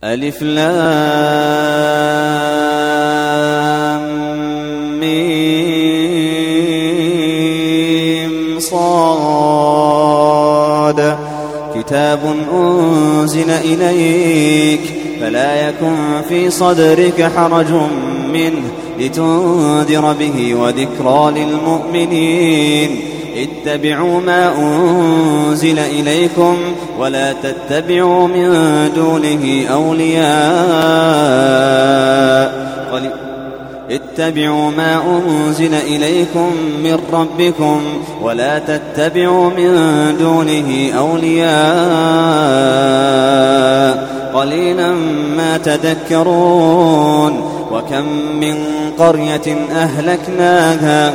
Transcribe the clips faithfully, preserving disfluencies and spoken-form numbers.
ألف لام ميم صاد كتاب أنزل إليك فلا يكن في صدرك حرج منه لتنذر به وذكرى للمؤمنين اتبعوا ما أنزل إليكم ولا تتبعوا من دونه أولياء اتبعوا ما أنزل إليكم من ربكم ولا تتبعوا من دونه أولياء قليلا ما تذكرون وكم من قرية أهلكناها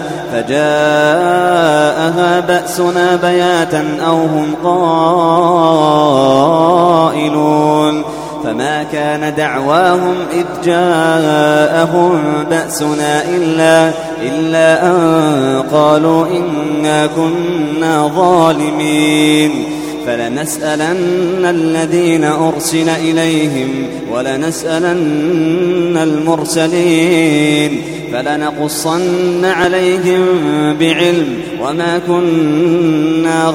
فجاءها بأسنا بياتا أو هم قائلون فما كان دعواهم إذ جاءهم بأسنا إلا, إلا أن قالوا إنا كنا ظالمين فلنسألن الذين أرسل إليهم ولنسألن المرسلين فلنقصن عليهم بعلم وما كنا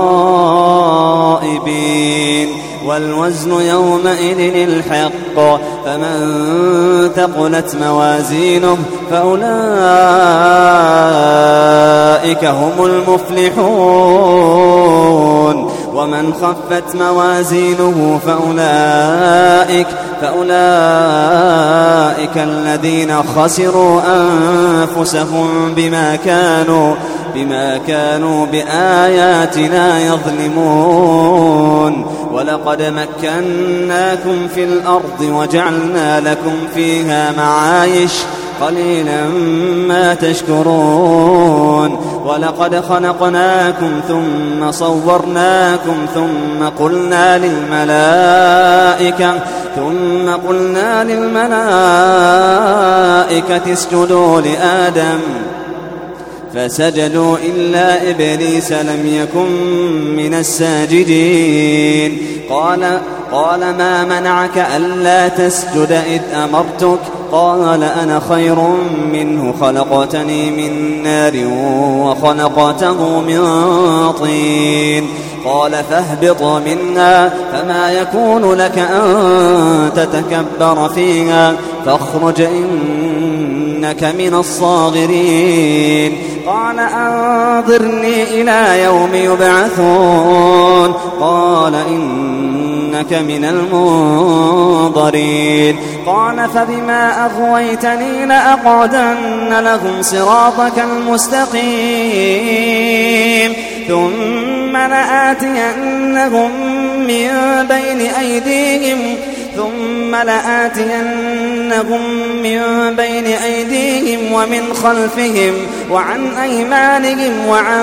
غائبين والوزن يومئذ الحق فمن ثقلت موازينه فأولئك هم المفلحون ومن خفت موازينه فأولئك, فأولئك الذين خسروا أنفسهم بما كانوا, بما كانوا بآياتنا يظلمون ولقد مكناكم في الأرض وجعلنا لكم فيها معايش قليلا ما تشكرون ولقد خلقناكم ثم صورناكم ثم قلنا للملائكة ثم قلنا للملائكة اسجدوا لآدم فسجدوا إلا إبليس لم يكن من الساجدين قال, قال ما منعك ألا تسجد إذ أمرتك قال أنا خير منه خلقتني من نار وخلقته من طين قال فاهبط منها فما يكون لك أن تتكبر فيها فاخرج إنك من الصاغرين قال أنظرني إلى يوم يبعثون قال إنك من المنظرين قال فبما أغويتني لأقعدن لهم صراطك المستقيم ثم لآتينهم من بين أيديهم ثم لآتينهم من بين أيديهم ومن خلفهم وعن أيمانهم وعن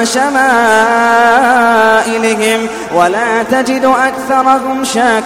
شمائلهم ولا تجد أكثرهم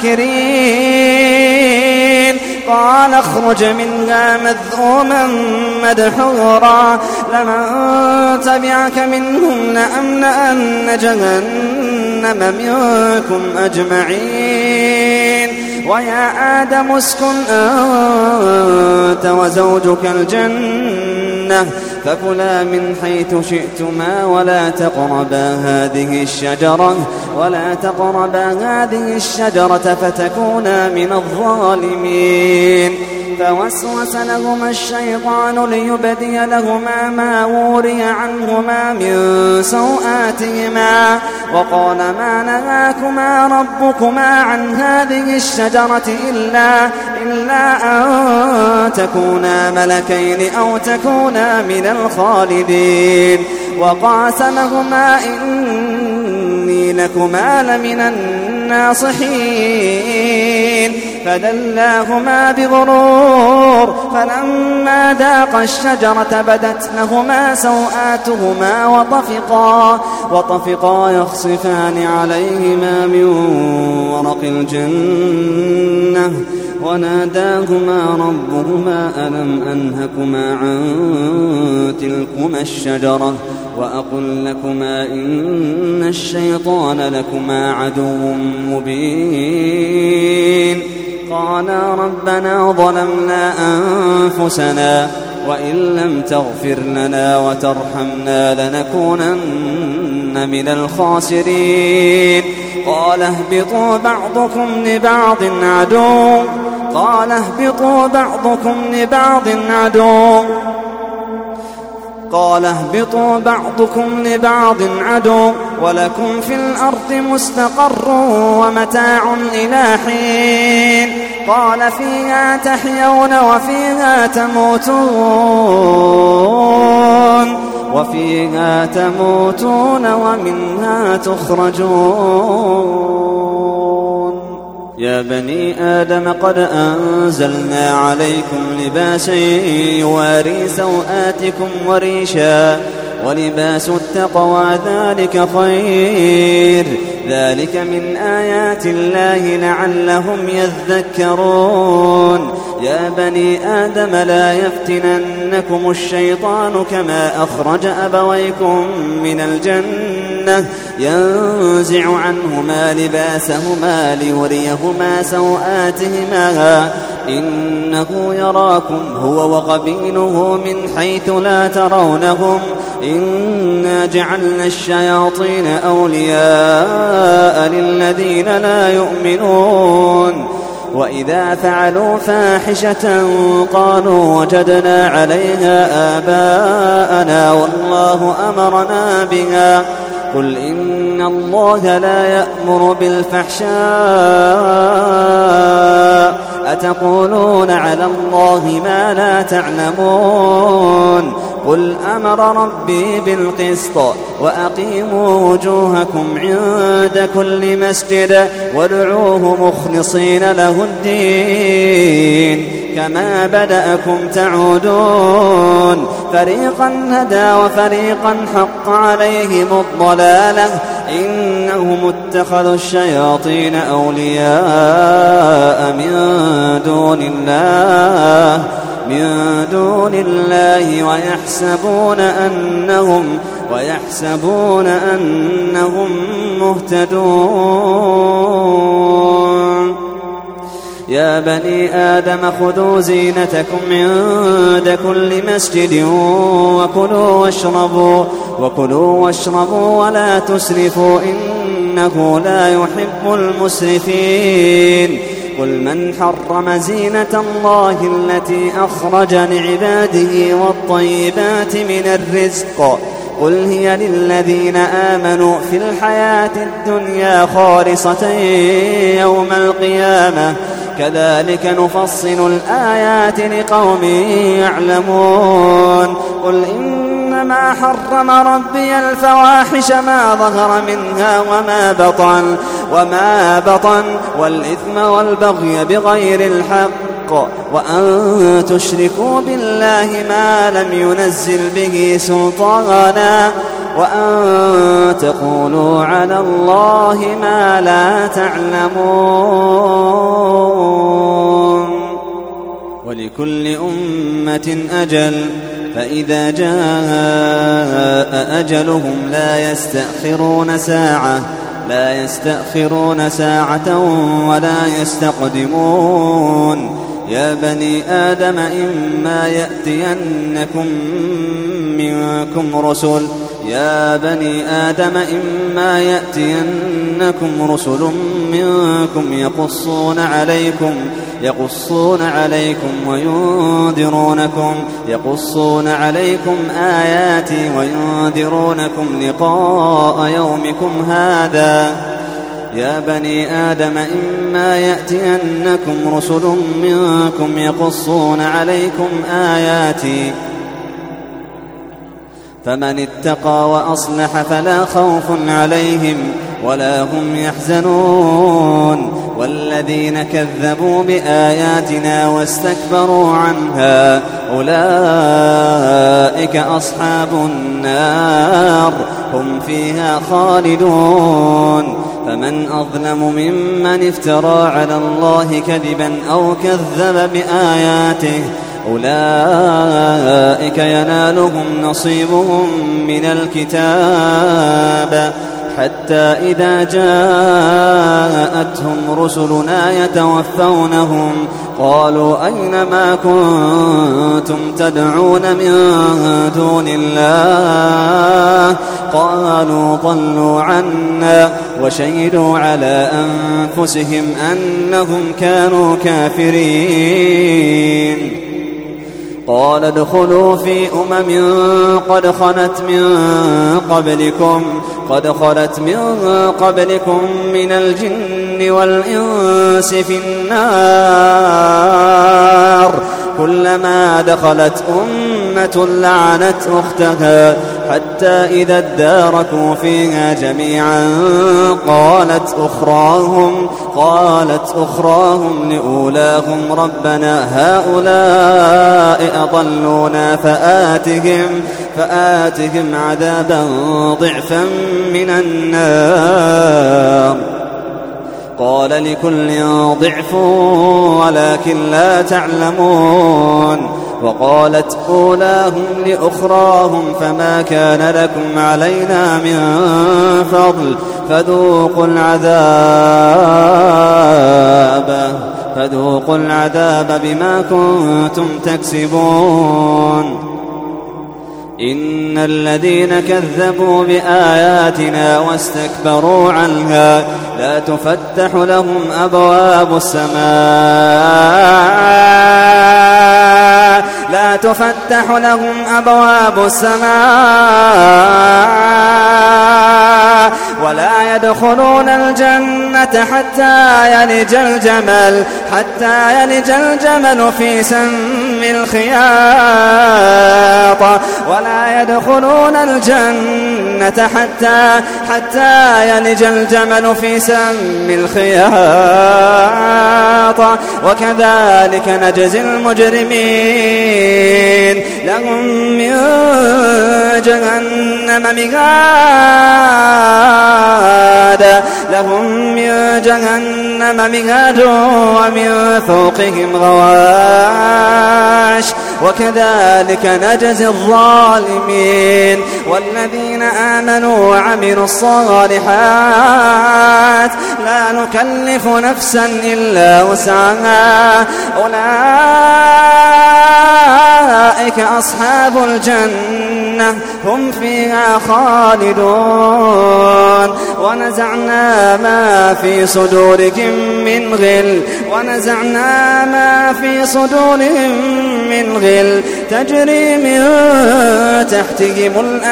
شاكرين قال اخرج منها مذءوما مدحورا لمن تبعك منهم لأملأن جهنم منكم أجمعين ويا آدم اسكن أنت وزوجك الجنة فكلا من حيث شئتما ولا تقربا هذه الشجرة ولا تقربا هذه الشجرة فتكونا من الظالمين فوسوس لهما الشيطان ليبدي لهما ما وري عنهما من سوآتهما وقال ما نهاكما ربكما عن هذه الشجرة إلا, إلا أن تكونا ملكين أو تكونا من الخالدين وقاسمهما إني لكما لمن الناصحين فدلاهما بغرور فلما ذاقا الشجرة بدت لهما سوآتهما وطفقا, وطفقا يخصفان عليهما من ورق الجنة وناداهما ربهما ألم أنهكما عن تلكما الشجرة وأقل لكما إن الشيطان لكما عدو مبين قالا ربنا ظلمنا أنفسنا وإن لم تغفر لنا وترحمنا لنكونن من الخاسرين قال اهبطوا بعضكم لبعض عدو قال اهبطوا بعضكم لبعض عدو قال اهبطوا بعضكم لبعض عدو ولكم في الأرض مستقر ومتاع إلى حين قال فيها تحيون وفيها تموتون وفيها تموتون ومنها تخرجون يا بني آدم قد أنزلنا عليكم لباسا يواري سوآتكم وريشا ولباس التقوى ذلك خير ذلك من آيات الله لعلهم يذكرون يا بني آدم لا يفتننكم الشيطان كما أخرج أبويكم من الجنة ينزع عنهما لباسهما ليريهما سوآتهما إنه يراكم هو وقبيله من حيث لا ترونهم إنا جعلنا الشياطين أولياء للذين لا يؤمنون وإذا فعلوا فاحشة قالوا وجدنا عليها آباءنا والله أمرنا بها قل إن الله لا يأمر بالفحشاء أتقولون على الله ما لا تعلمون قل أمر ربي بالقسط وأقيموا وجوهكم عند كل مسجد وادعوه مخلصين له الدين كما بدأكم تعودون فريقا هدى وفريقا حق عليهم الضلالة إنهم اتخذوا الشياطين أولياء من دون الله من دون الله ويحسبون أنهم ويحسبون أنهم مهتدون يا بني آدم خذوا زينتكم عند كل مسجد وكلوا واشربوا وكلوا واشربوا ولا تسرفوا إنه لا يحب المسرفين قل من حرم زينة الله التي أخرج لعباده والطيبات من الرزق قل هي للذين آمنوا في الحياة الدنيا خالصة يوم القيامة كذلك نفصل الآيات لقوم يعلمون قل إنما حرم ربي الفواحش ما ظهر منها وما بطن وما بطن والإثم والبغي بغير الحق وأن تشركوا بالله ما لم ينزل به سلطانا وأن تقولوا على الله ما لا تعلمون ولكل أمة أجل فإذا جاء أجلهم لا يستأخرون ساعة لا يستأخرون ساعة ولا يستقدمون يا بني آدم إما يأتينكم منكم رسل يا بني آدم إما يأتينكم رسل منكم يقصون عليكم يقصون عليكم وينذرونكم يقصون عليكم آياتي وينذرونكم لقاء يومكم هذا يا بني آدم إما يأتينكم رسل منكم يقصون عليكم آياتي فمن اتقى وأصلح فلا خوف عليهم ولا هم يحزنون والذين كذبوا بآياتنا واستكبروا عنها أولئك أصحاب النار هم فيها خالدون فمن أظلم ممن افترى على الله كذبا أو كذب بآياته أولئك ينالهم نصيبهم من الكتاب حتى إذا جاءتهم رسلنا يتوفونهم قالوا أين ما كنتم تدعون من دون الله قالوا ضلوا عنا وشهدوا على أنفسهم أنهم كانوا كافرين. قال ادخلوا في أمم قد خلت من قبلكم قد خلت من قبلكم من الجن والإنس في النار كلما دخلت أمة لعنت أختها حتى إذا اداركوا فيها جميعا قالت أخراهم قالت أخراهم لأولاهم ربنا هؤلاء أضلونا فآتهم فآتهم عذابا ضعفا من النار قال لكل ضعف ولكن لا تعلمون. وقالت أولاهم لأخراهم فما كان لكم علينا من فضل فذوقوا العذاب فذوقوا العذاب بما كنتم تكسبون. إن الذين كذبوا بآياتنا واستكبروا عنها لا تفتح لهم أبواب السماء لا تفتح لهم أبواب السماء ولا يدخلون الجنة حتى يلج الجمل حتى يلج الجمل في سم الخياط ولا يدخلون الجنة حتى حتى يلج الجمل في سم الخياط وكذلك نجزي المجرمين. لهم من جهنم مهاد لهم من جهنم مهاد ومن فوقهم غواش وكذلك نجزي الظالمين. والذين آمنوا وعملوا الصالحات لا نكلف نفسا إلا وسعها أولئك أصحاب الجنة هم فيها خالدون. ونزعنا ما في صدورهم من غل ونزعنا ما في صدورهم من غل تجري من تحتهم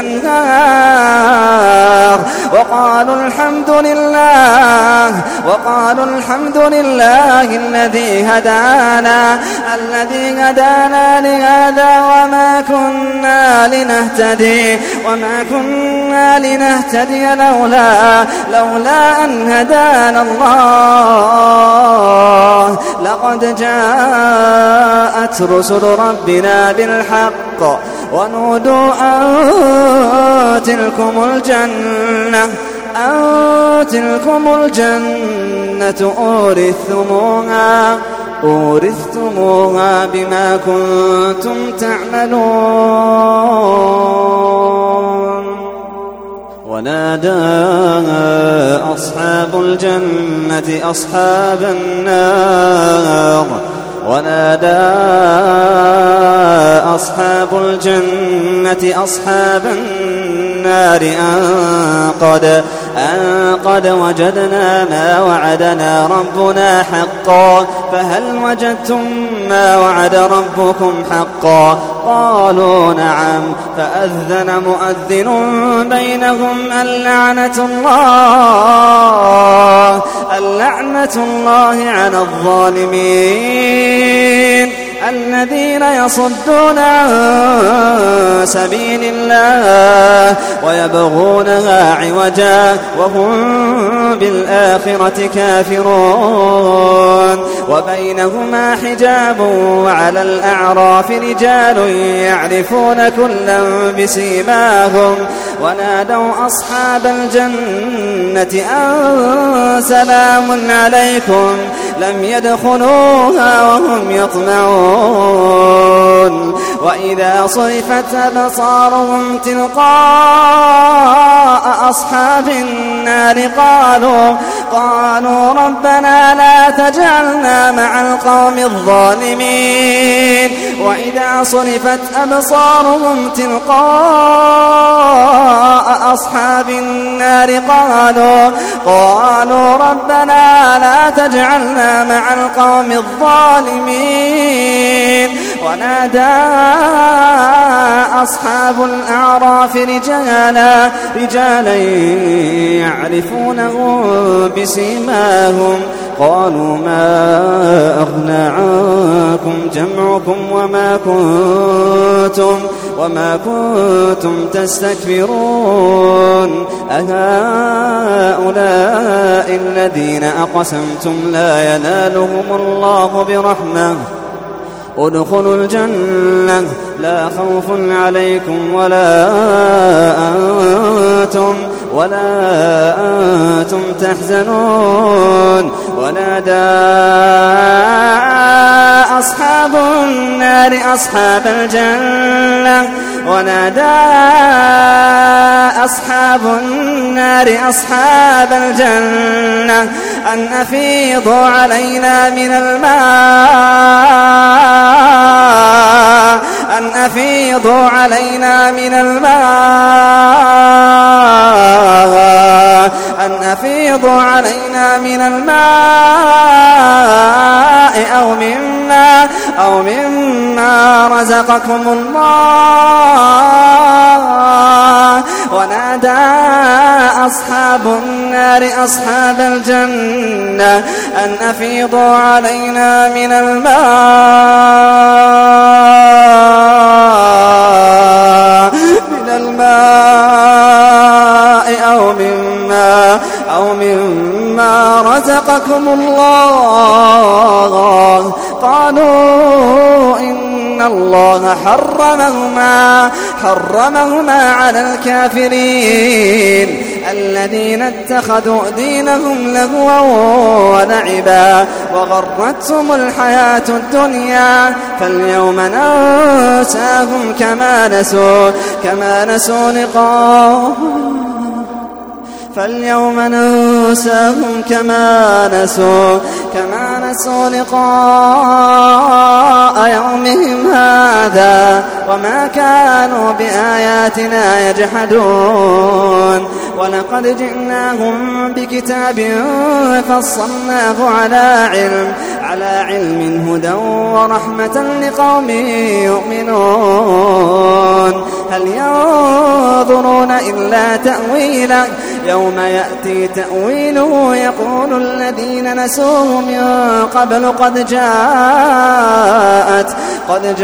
الأنهار وقالوا الحمد لله وقالوا الحمد لله الذي هدانا الذي هدانا لهذا وما كنا لنهتدي وما كنا لنهتدي لولا لولا أن هدانا الله لقد جاءت رسل ربنا بالحق ونودوا أن تلكم الجنة أن تلكم الجنة أورثتموها أورثتموها بما كنتم تعملون. ونادى أصحاب الجنة أصحاب النار ونادى أصحاب الجنة أصحاب النار أن قد, أن قد وجدنا ما وعدنا ربنا حقا فهل وجدتم ما وعد ربكم حقا قالوا نعم فأذن مؤذن بينهم اللعنة الله اللعنة الله على الظالمين الذين يصدون عن سبيل الله ويبغونها عوجا وهم بالآخرة كافرون. وبينهما حجاب وعلى الأعراف رجال يعرفون كلا بسيماهم ونادوا أصحاب الجنة أن سلام عليكم لم يدخلوها وهم يطمعون وإذا صرفت أبصارهم تلقاء أصحاب النار قالوا قالوا ربنا لا تجعلنا مع القوم الظالمين وإذا صرفت أبصارهم تلقاء أصحاب النار قالوا قالوا ربنا لا تجعلنا مع القوم الظالمين ونادى أصحاب الأعراف رجالا رجالا يعرفونهم بسيماهم قالوا ما أغنى عنكم جمعكم وما كنتم وما كنتم تستكبرون أهؤلاء الذين أقسمتم لا ينالهم الله برحمة ادخلوا الجنة لا خوف عليكم ولا أنتم ولا أنتم تحزنون ونادى أصحاب النار أصحاب الجنة ونادى أصحاب النار أصحاب الجنة أن أفيضوا علينا من الماء أن أفيضوا علينا من الماء أن أفيضوا علينا من الماء أو مما أو مما رزقكم الله ونادى أصحاب النار أصحاب الجنة أن أفيضوا علينا من الماء من الماء أو مما أو مما رزقكم الله قالوا إن الله حرمهما حرمهما على الكافرين الذين اتخذوا دينهم لهوا ولعبا وغرتهم الحياة الدنيا فاليوم ننساهم كما نسوا كما نسوا لقاء فاليوم ننساهم كما نسوا كما نسوا لقاء يومهم هذا وما كانوا بآياتنا يجحدون ولقد جئناهم بكتاب فصلناه على علم على علم هدى ورحمة لقوم يؤمنون هل ينظرون إلا تأويله يوم يأتي تأويله يقول الذين نسوه من قبل قد جاءت قد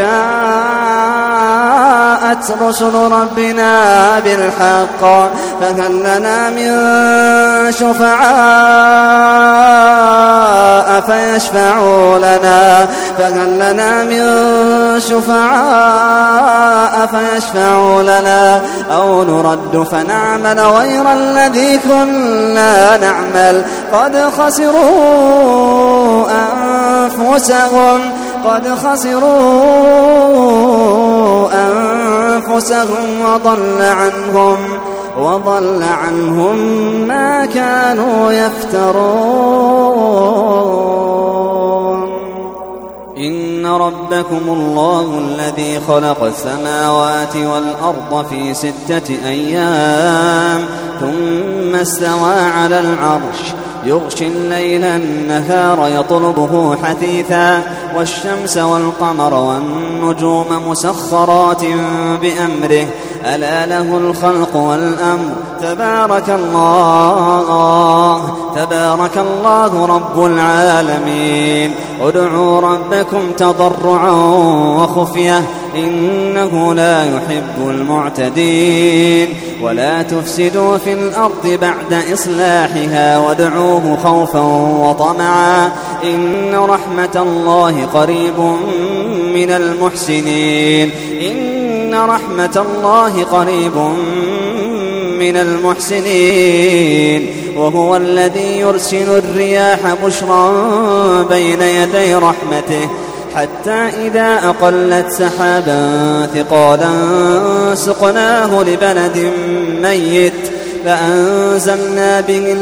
جاءت رسل ربنا بالحق فهل لنا من شفعاء فيشفعوا لنا فهل لنا من شفعاء فيشفعوا لنا أو نرد فنعمل غير الذي كنا نعمل قد خسروا أنفسهم قد خسروا أنفسهم وضل عنهم وضل عنهم ما كانوا يفترون إن ربكم الله الذي خلق السماوات والأرض في ستة أيام ثم استوى على العرش يغشي الليل النهار يطلبه حثيثا والشمس والقمر والنجوم مسخرات بأمره ألا له الخلق والأمر تبارك الله تبارك الله رب العالمين ادعوا ربكم تضرعا وخفية إنه لا يحب المعتدين ولا تفسدوا في الأرض بعد إصلاحها وادعوه خوفا وطمعا إن رحمة الله قريب من المحسنين إن رحمة الله قريب من المحسنين. وهو الذي يرسل الرياح بشرا بين يدي رحمته حتى إذا أقلت سحابا ثقالا سقناه لبلد ميت فأنزلنا به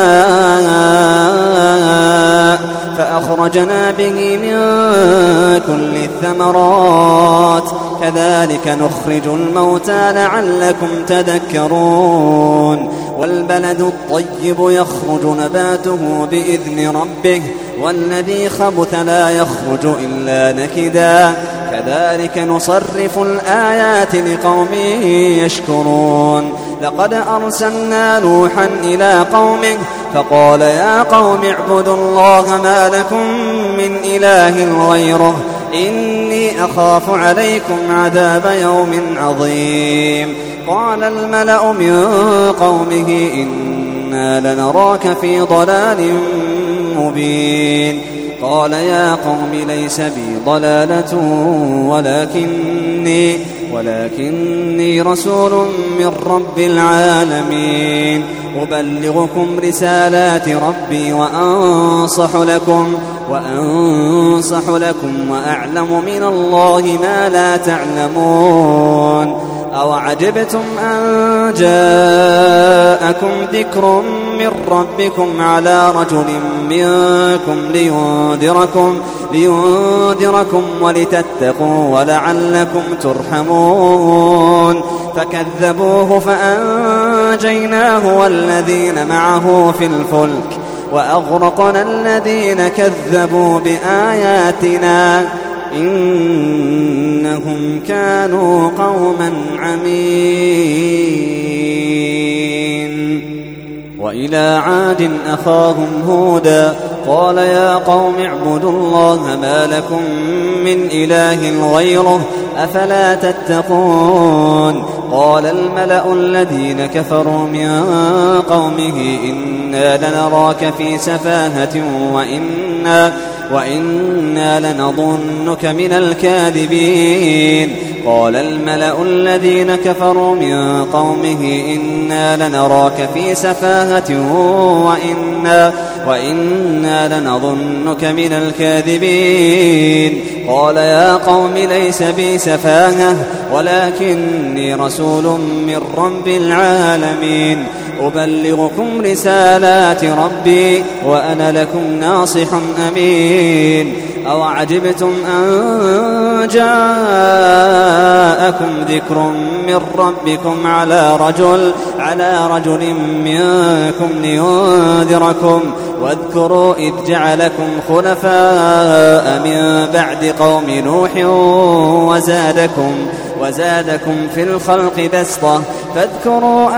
الماء فأخرجنا به من كل الثمرات كذلك نخرج الموتى لعلكم تذكرون. والبلد الطيب يخرج نباته بإذن ربه والذي خبث لا يخرج إلا نكدا كذلك نصرف الآيات لقوم يشكرون. لقد أرسلنا نوحا إلى قومه فقال يا قوم اعبدوا الله ما لكم من إله غيره إني أخاف عليكم عذاب يوم عظيم. قال الملأ من قومه إنا لنراك في ضلال مبين. قال يا قوم ليس بي ضلالة ولكني, ولكني رسول من رب العالمين أبلغكم رسالات ربي وأنصح لكم, وأنصح لكم وأعلم من الله ما لا تعلمون. أوعجبتم أن جاءكم ذكر من ربكم على رجل منكم لينذركم, لينذركم ولتتقوا ولعلكم ترحمون. فكذبوه فأنجيناه والذين معه في الفلك وأغرقنا الذين كذبوا بآياتنا إنهم كانوا قوما عمين. وإلى عاد أخاهم هودا قال يا قوم اعبدوا الله ما لكم من إله غيره أفلا تتقون. قال الملأ الذين كفروا من قومه إنا لنراك في سفاهة وإنا, وإنا لنظنك من الكاذبين. قال الملأ الذين كفروا من قومه إنا لنراك في سفاهة وإنا, وإنا لنظنك من الكاذبين. قال يا قوم ليس بي سفاهة ولكني رسول من رب العالمين أبلغكم رسالات ربي وأنا لكم ناصح أمين. أوعجبتم أن جاءكم ذكر من ربكم على رجل, على رجل منكم لينذركم واذكروا إذ جعلكم خلفاء من بعد قوم نوح وزادكم, وزادكم في الخلق بسطة فاذكروا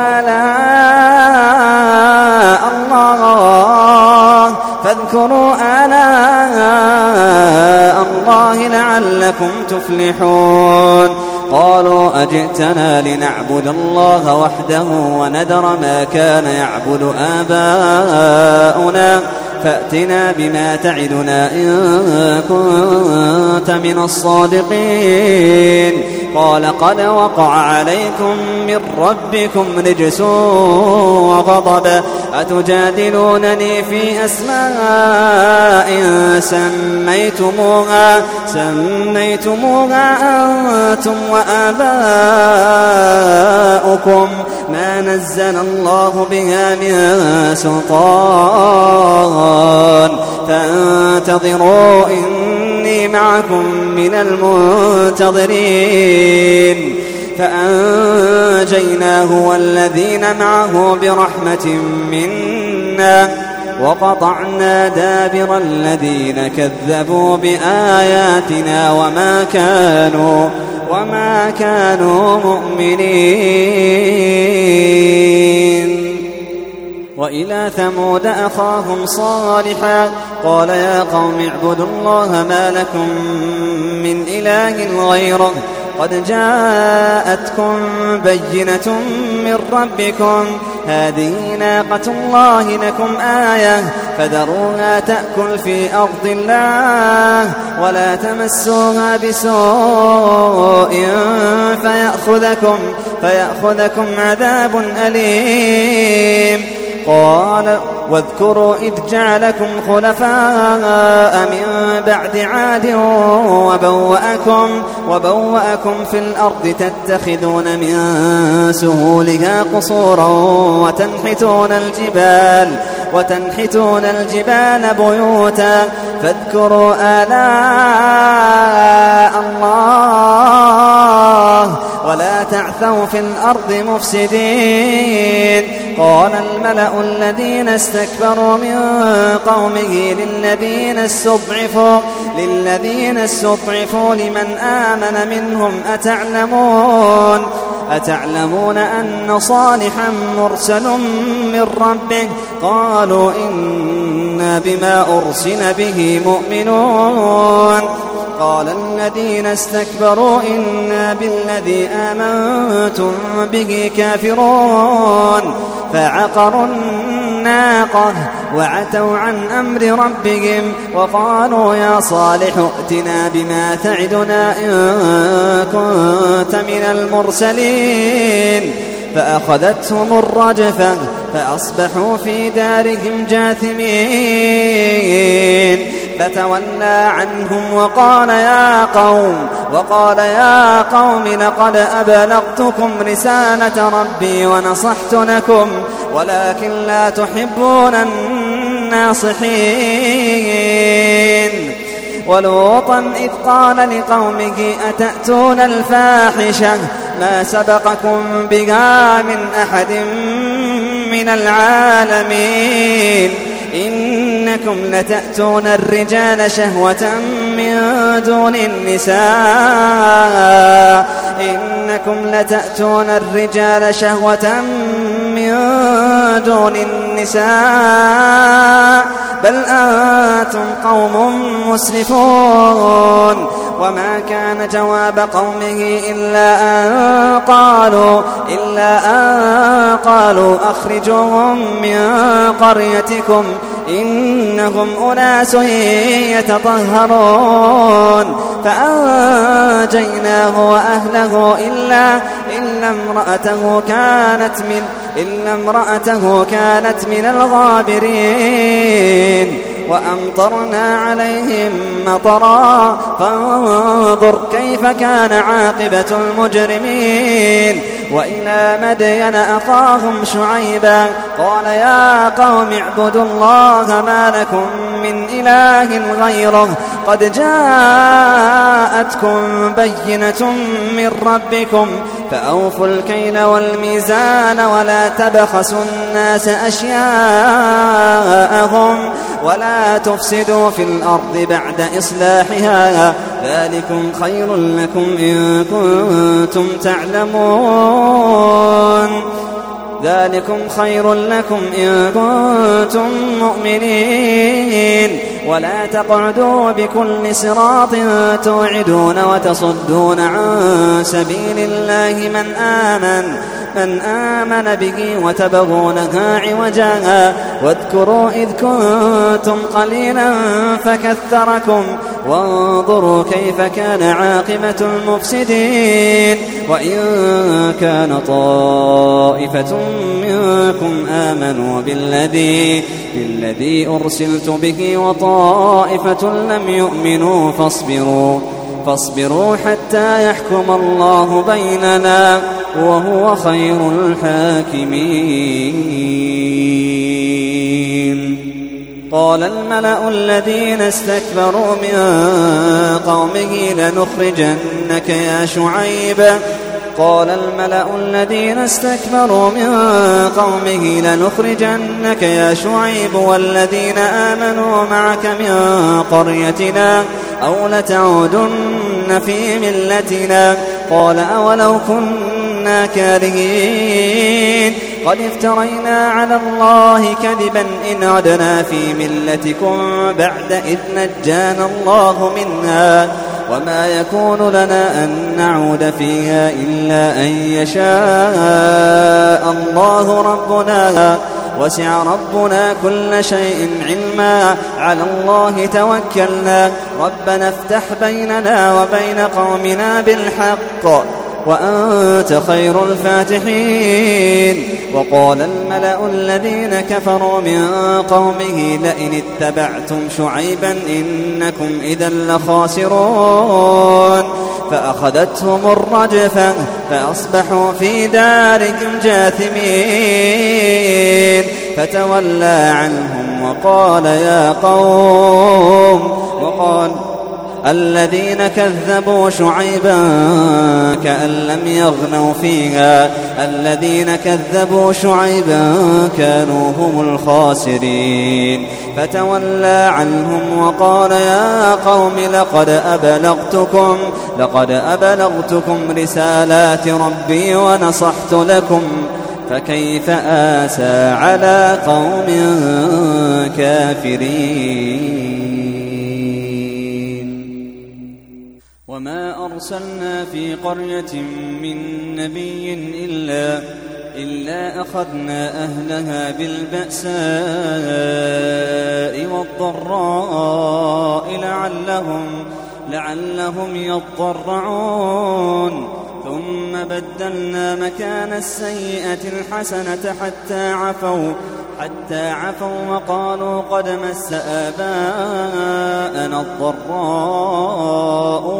آلاء الله, فاذكروا آلاء الله لعلكم تفلحون. قالوا أجئتنا لنعبد الله وحده ونذر ما كان يعبد آباؤنا فأتنا بما تعدنا إن كنت من الصادقين. قال قد وقع عليكم من ربكم رجس وغضب أتجادلونني في أسماء سميتموها, سميتموها أنتم وآباؤكم ما نزل الله بها من سلطان فانتظروا إني معكم من المنتظرين. فأنجيناه والذين معه برحمة منا وقطعنا دابر الذين كذبوا بآياتنا وما كانوا, وما كانوا مؤمنين. وإلى ثمود أخاهم صالحا قال يا قوم اعبدوا الله ما لكم من إله غيره قد جاءتكم بينة من ربكم هذه ناقة الله لكم آية فذروها تأكل في أرض الله ولا تمسوها بسوء فيأخذكم, فيأخذكم عذاب أليم. قال واذكروا إذ جعلكم خلفاء من بعد عاد وبوأكم, وبوأكم في الأرض تتخذون من سهولها قصورا وتنحتون الجبال, وتنحتون الجبال بيوتا فاذكروا آلاء الله ولا تعثوا في الأرض مفسدين. قال الملأ الذين استكبروا من قومه للذين استضعفوا, للذين استضعفوا لمن آمن منهم أتعلمون, أتعلمون أن صالحا مرسل من ربه؟ قالوا إنا بما أرسل به مؤمنون. قال الذين استكبروا إنا بالذي آمنتم به كافرون. فعقروا الناقة وعتوا عن أمر ربهم وقالوا يا صالح ائتنا بما تعدنا إن كنت من المرسلين. فأخذتهم الرجفة فأصبحوا في دارهم جاثمين. فتولى عنهم وقال يا قوم, وقال يا قوم لقد أبلغتكم رسالة ربي ونصحت لكم ولكن لا تحبون الناصحين. ولوطا إذ قال لقومه أتأتون الفاحشة ما سبقكم بها من أحد من العالمين إنكم لتأتون الرجال شهوة من دون النساء إنكم لتأتون الرجال شهوة من دون النساء بل أنتم قوم مسرفون. وما كان جواب قومه إلا أن قالوا, إلا أن قالوا أخرجوهم من قريتكم إنهم أناس يتطهرون. فأنجيناه وأهله إلا, إلا امرأته كانت من إلا امرأته كانت من الغابرين. وأمطرنا عليهم مطرا فانظر كيف كان عاقبة المجرمين. وإلى مدين أخاهم شعيبا قال يا قوم اعبدوا الله ما لكم من إله غيره قد جاءتكم بينة من ربكم فأوفوا الكيل والميزان ولا تبخسوا الناس أشياءهم ولا تفسدوا في الأرض بعد إصلاحها ذلكم خير لكم إن كنتم تعلمون. ذلكم خير لكم إن كنتم مؤمنين. ولا تقعدوا بكل صراط توعدون وتصدون عن سبيل الله من آمن من آمن به وتبغونها عوجا واذكروا إذ كنتم قليلا فكثركم وانظروا كيف كان عاقبة المفسدين. وإن كان طائفة منكم آمنوا بالذي, بالذي أرسلت به وطائفة لم يؤمنوا فاصبروا فاصبروا حتى يحكم الله بيننا وهو خير الحاكمين. قال الملأ الذين استكبروا من قومه لنخرجنك يا شعيب قال الملأ الذين استكبروا من قومه لنخرجنك يا شعيب والذين آمنوا معك من قريتنا أو لتعودن في ملتنا قال أولو كنا كارهين قد افترينا على الله كذبا إن عدنا في ملتكم بعد إذ نجانا الله منها وما يكون لنا أن نعود فيها إلا أن يشاء الله ربنا وسع ربنا كل شيء علما على الله توكلنا ربنا افتح بيننا وبين قومنا بالحق وأنت خير الفاتحين. وقال الملأ الذين كفروا من قومه لئن اتبعتم شعيبا إنكم إذا لخاسرون فأخذتهم الرجفة فأصبحوا في دارهم جاثمين فتولى عنهم وقال يا قوم وقال الذين كذبوا شعيبا كأن لم يغنوا فيها الذين كذبوا شعيبا كانوا هم الخاسرين فتولى عنهم وقال يا قوم لقد أبلغتكم لقد أبلغتكم رسالات ربي ونصحت لكم فكيف آسى على قوم كافرين. وما أرسلنا في قرية من نبي إلا, إلا أخذنا أهلها بالبأساء والضراء لعلهم, لعلهم يضرعون ثم بدلنا مكان السيئة الحسنة حتى عفوا حتى عفوا وقالوا قد مس آباءنا الضراء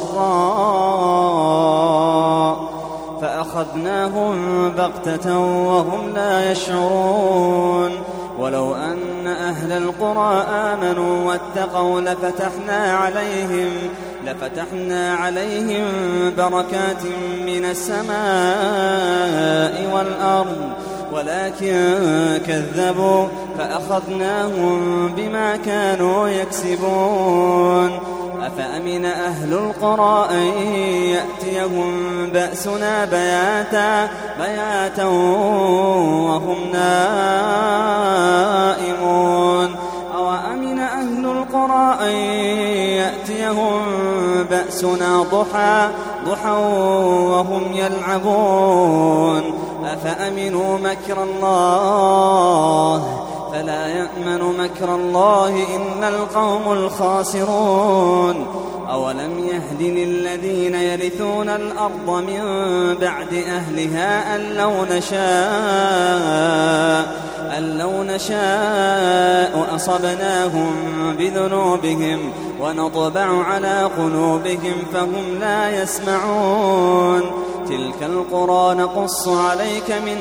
والسراء فأخذناهم بغتة وهم لا يشعرون. ولو أن أهل القرى آمنوا واتقوا لفتحنا عليهم لفتحنا عليهم بركات من السماء والأرض ولكن كذبوا فأخذناهم بما كانوا يكسبون. أفأمن أهل القرى أن يأتيهم بأسنا بياتا, بياتا وهم نائمون أو أمن أهل القرى أن يأتيهم بأسنا ضحى, ضحى وهم يلعبون أفأمنوا مكر الله فلا يأمن مكر الله إلا القوم الخاسرون. أولم يهد للذين يرثون الأرض من بعد أهلها أن لو نشاء, أن لو نشاء أصبناهم بذنوبهم ونطبع على قلوبهم فهم لا يسمعون. تلك القرى نقص عليك من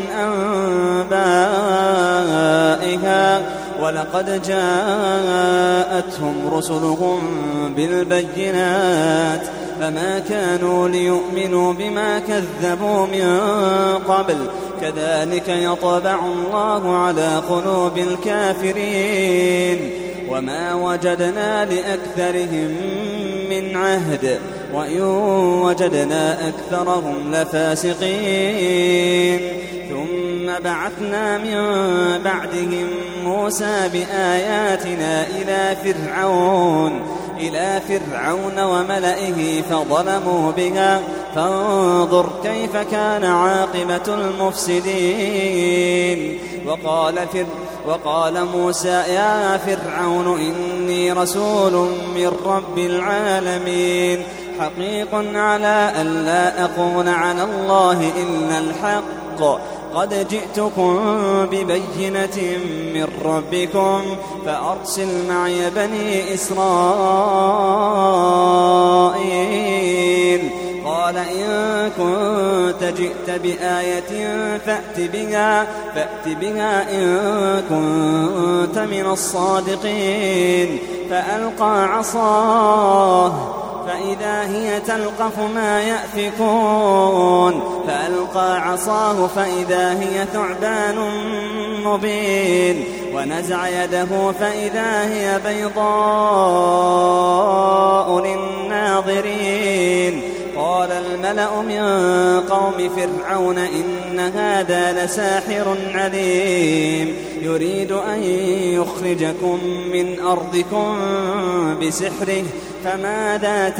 أنبائها ولقد جاءتهم رسلهم بالبينات فما كانوا ليؤمنوا بما كذبوا من قبل كذلك يطبع الله على قلوب الكافرين. وما وجدنا لأكثرهم من عهد وإن وجدنا أكثرهم لفاسقين. ثم بعثنا من بعدهم موسى بآياتنا إلى فرعون إلى فرعون وملئه فظلموا بها فانظر كيف كان عاقبة المفسدين. وقال فرعون وقال موسى يا فرعون إني رسول من رب العالمين حقيق على أن لا أقول على الله إلا الحق قد جئتكم ببينة من ربكم فأرسل معي بني إسرائيل. قال إن كنت جئت بآية فأت بها, فأت بها إن كنت من الصادقين. فألقى عصاه فإذا هي تلقف ما يأفكون فألقى عصاه فإذا هي ثعبان مبين ونزع يده فإذا هي بيضاء للناظرين. قال الملأ من قوم فرعون إن هذا لساحر عليم يريد أن يخرجكم من أرضكم بسحره فماذا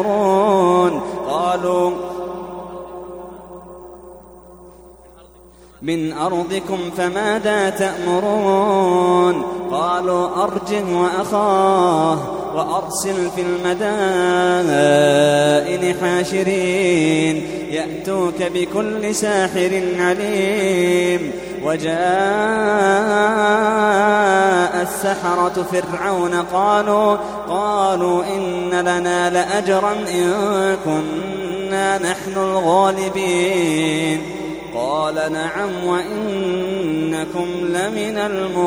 تأمرون؟ قالوا من أرضكم فماذا تأمرون قالوا أرجه وأخاه وأرسل في المدائن حاشرين يأتوك بكل ساحر عليم وجاء السحرة فرعون قالوا قالوا إن لنا لأجرا إن كنا نحن الغالبين قال نعم وإنكم لمن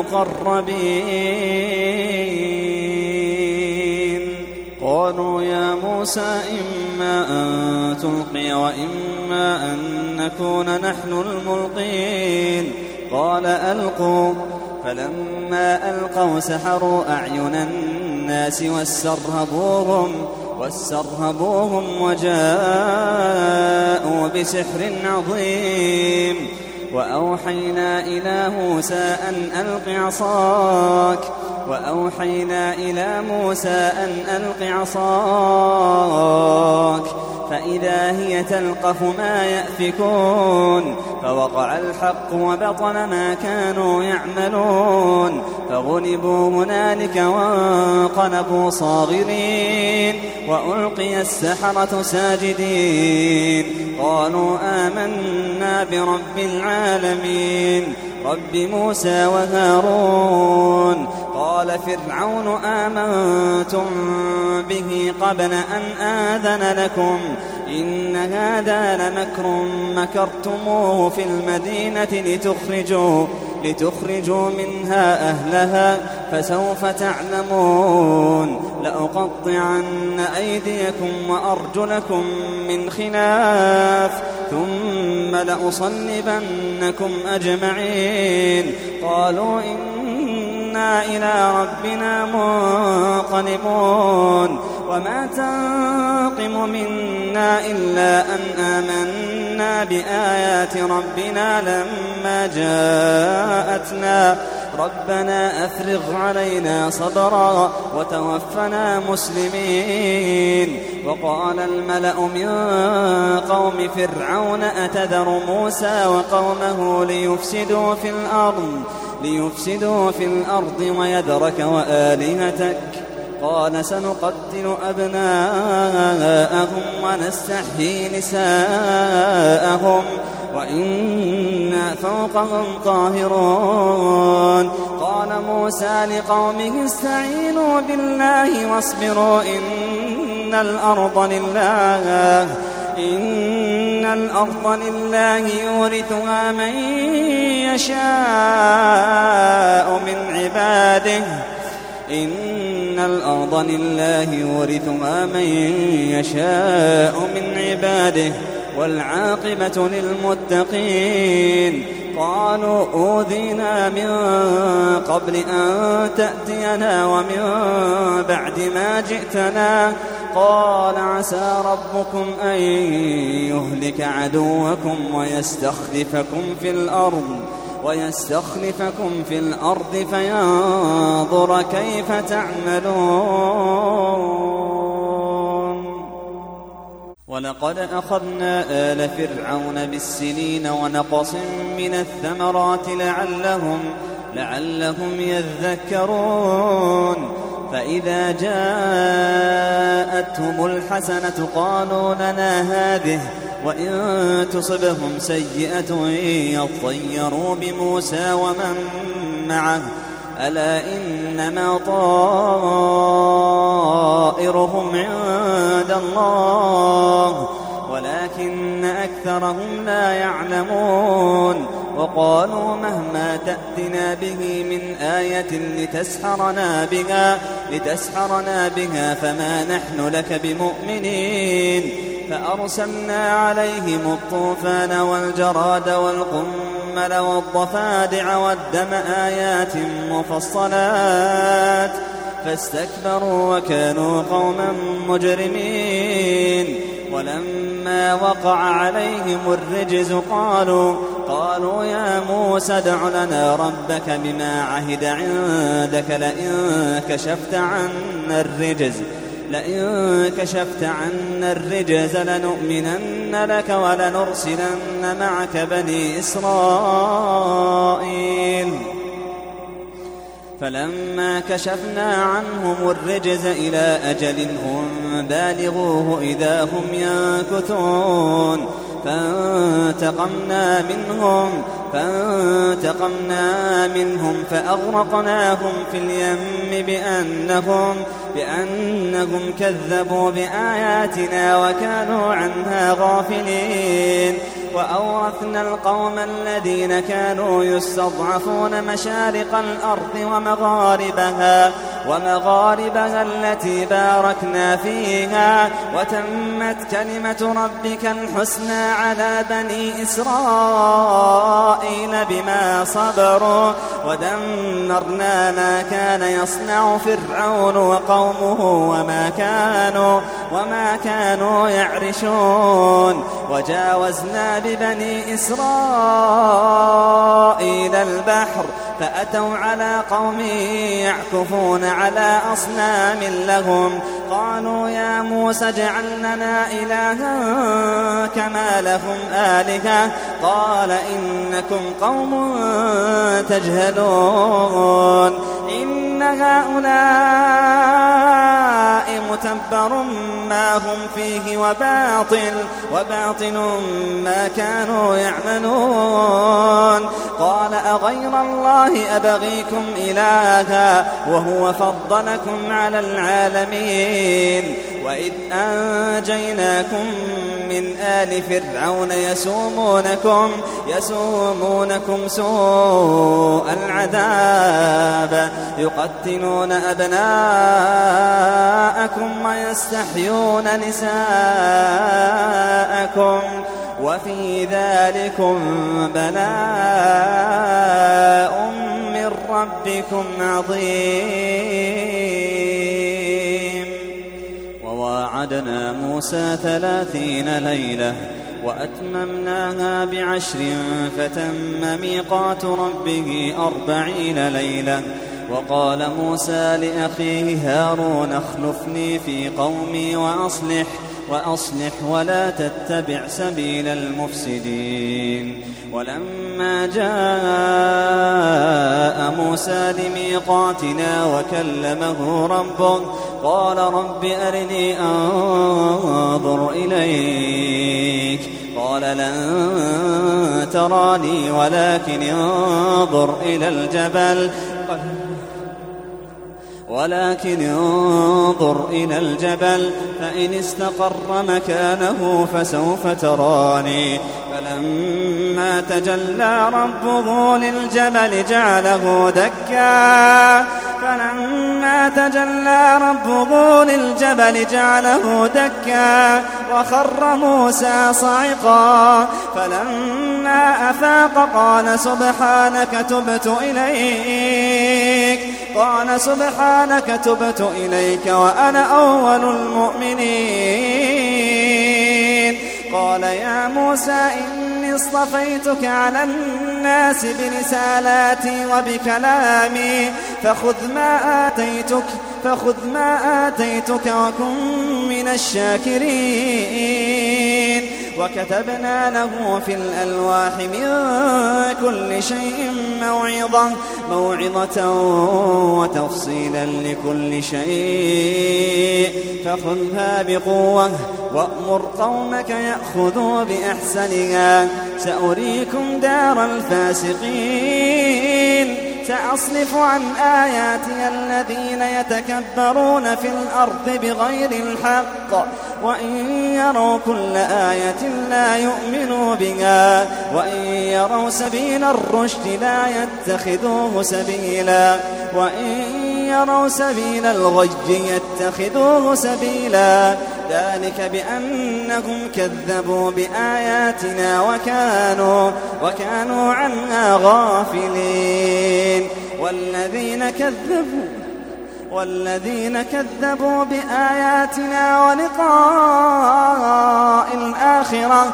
المقربين قالوا يا موسى إما أن تلقي وإما أن نكون نحن الملقين قال ألقوا فلما ألقوا سحروا أعين الناس واسترهبوهم واسترهبوهم وجاءوا بسحر عظيم وأوحينا إلى موسى أن ألق عصاك وأوحينا إلى موسى أن ألق عصاك فإذا هي تلقف ما يأفكون فوقع الحق وبطل ما كانوا يعملون فغلبوا هنالك وانقلبوا صاغرين وألقي السحرة ساجدين قالوا آمنا برب العالمين رب موسى وهارون قال فرعون آمنتم به قبل أن آذن لكم إن هذا لمكر مكرتموه في المدينة لتخرجوا, لتخرجوا منها أهلها فسوف تعلمون لأقطعن أيديكم وأرجلكم من خلاف ثم لأصلبنكم أجمعين قالوا إنا إلى ربنا منقلبون وما تنقم منا إلا أن آمنا بآيات ربنا لما جاءتنا ربنا أفرغ علينا صبرا وتوفنا مسلمين وقال الملأ من قوم فرعون أتذر موسى وقومه ليفسدوا في الأرض ليفسدوا في الأرض ويذرك وآلهتك قال سنقتل أبناءهم ونستحيي نساءهم وإنا فوقهم قاهرون قال موسى لقومه استعينوا بالله واصبروا إن الأرض لله إن الأرض لله يورثها من يشاء من عباده إن الأرض لله يورثها من يشاء من عباده والعاقبة للمتقين قالوا أوذينا من قبل أن تأتينا ومن بعد ما جئتنا قال عسى ربكم أن يهلك عدوكم ويستخلفكم في الأرض ويستخلفكم في الأرض فينظر كيف تعملون ولقد أخذنا آل فرعون بالسنين ونقص من الثمرات لعلهم, لعلهم يذكرون فإذا جاءتهم الحسنة قالوا لنا هذه وإن تصبهم سيئة يطيروا بموسى ومن معه ألا إنما طائرهم عند الله ولكن أكثرهم لا يعلمون وقالوا مهما تأتنا به من آية لتسحرنا بها, لتسحرنا بها فما نحن لك بمؤمنين فأرسلنا عليهم الطوفان والجراد والقمل والضفادع والدم آيات مفصلات فاستكبروا وكانوا قوما مجرمين ولما وقع عليهم الرجز قالوا قالوا يا موسى ادع لنا ربك بما عهد عندك لئن كشفت عنا الرجز لئن كشفت عنا الرجز لنؤمنن لك ولنرسلن معك بني إسرائيل فلما كشفنا عنهم الرجز إلى أجل هم بالغوه إذا هم ينكثون فانتقمنا منهم فانتقمنا منهم فأغرقناهم في اليم بأنهم, بأنهم كذبوا بآياتنا وكانوا عنها غافلين وأورثنا القوم الذين كانوا يستضعفون مشارق الأرض ومغاربها ومغاربها التي باركنا فيها وتمت كلمة ربك الحسنى على بني إسرائيل بما صبروا ودمرنا ما كان يصنع فرعون وقومه وما كانوا, وما كانوا يعرشون وجاوزنا ببني إسرائيل البحر فأتوا على قوم يعكفون على أصنام لهم قالوا يا موسى اجعل لنا إلها كما لهم آلهة قال إنكم قوم تجهلون إن هؤلاء متبر ما هم فيه وباطل, وباطل ما كانوا يعملون قال أغير الله أبغيكم إلها وهو فضلكم على العالمين وإذ أنجيناكم من آل فرعون يسومونكم, يسومونكم سوء العذاب يقتلون أبناءكم ويستحيون نساءكم وفي ذلكم بلاء من ربكم عظيم وواعدنا موسى ثلاثين ليلة وأتممناها بعشر فتم ميقات ربه أربعين ليلة وقال موسى لأخيه هارون اخلفني في قومي وأصلح وأصلح ولا تتبع سبيل المفسدين ولما جاء موسى لميقاتنا وكلمه ربه قال رب أرني أنظر إليك قال لن تراني ولكن انظر إلى الجبل ولكن انظر إلى الجبل فإن استقر مكانه فسوف تراني فلما تجلى ربه للجبل جعله دكا فلما تجلى ربه للجبل جعله دكا وخر موسى صعقا فلما أفاق قال سبحانك تبت إليك قال سبحانك تبت إليك وأنا أول المؤمنين قال يا موسى إني اصطفيتك على الناس برسالاتي وبكلامي فخذ ما آتيتك فخذ ما آتيتك وكن من الشاكرين وكتبنا له في الألواح من كل شيء موعظة موعظة وتفصيلا لكل شيء فخذها بقوة وأمر قومك يأخذوا بأحسنها سأريكم دار الفاسقين سأصرف عن آياتي الذين يتكبرون في الأرض بغير الحق وإن يروا كل آية لا يؤمنوا بها وإن يروا سبيل الرشد لا يتخذوه سبيلا وإن يروا سبيل الغي يتخذوه سبيلا ذلك بأنهم كذبوا بآياتنا وكانوا, وكانوا عنها غافلين والذين كذبوا والذين كذبوا بآياتنا ولقاء الآخرة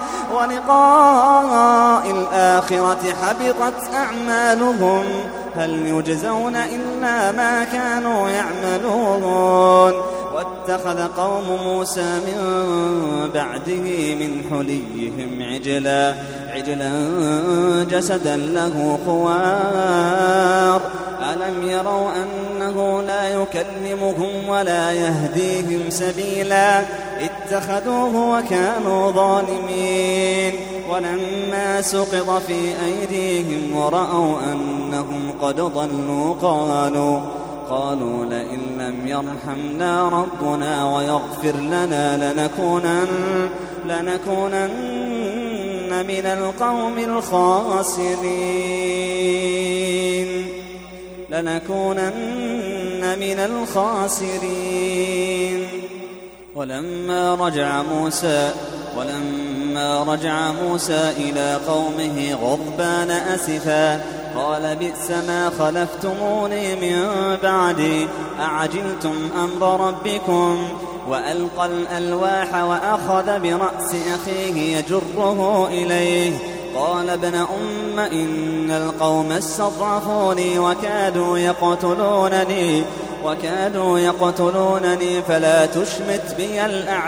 ولقاء الآخرة حبطت أعمالهم هل يجزون إلا ما كانوا يعملون اتخذ قوم موسى من بعده من حليهم عجلا, عجلا جسدا له خوار ألم يروا أنه لا يكلمهم ولا يهديهم سبيلا اتخذوه وكانوا ظالمين ولما سقط في أيديهم ورأوا أنهم قد ضلوا قالوا قالوا لئن لم يرحمنا ربنا ويغفر لنا لنكونن, لنكونن من القوم الخاسرين لنكونن من الخاسرين ولما رجع موسى ولما رجع موسى إلى قومه غضبان أسفا قال بئس ما خلفتموني من بعدي أعجلتم أمر ربكم وألقى الألواح وأخذ برأس أخيه يجره إليه قال ابن أم إن القوم استضعفوني وكادوا يقتلونني وكادوا يقتلونني فلا تشمت بي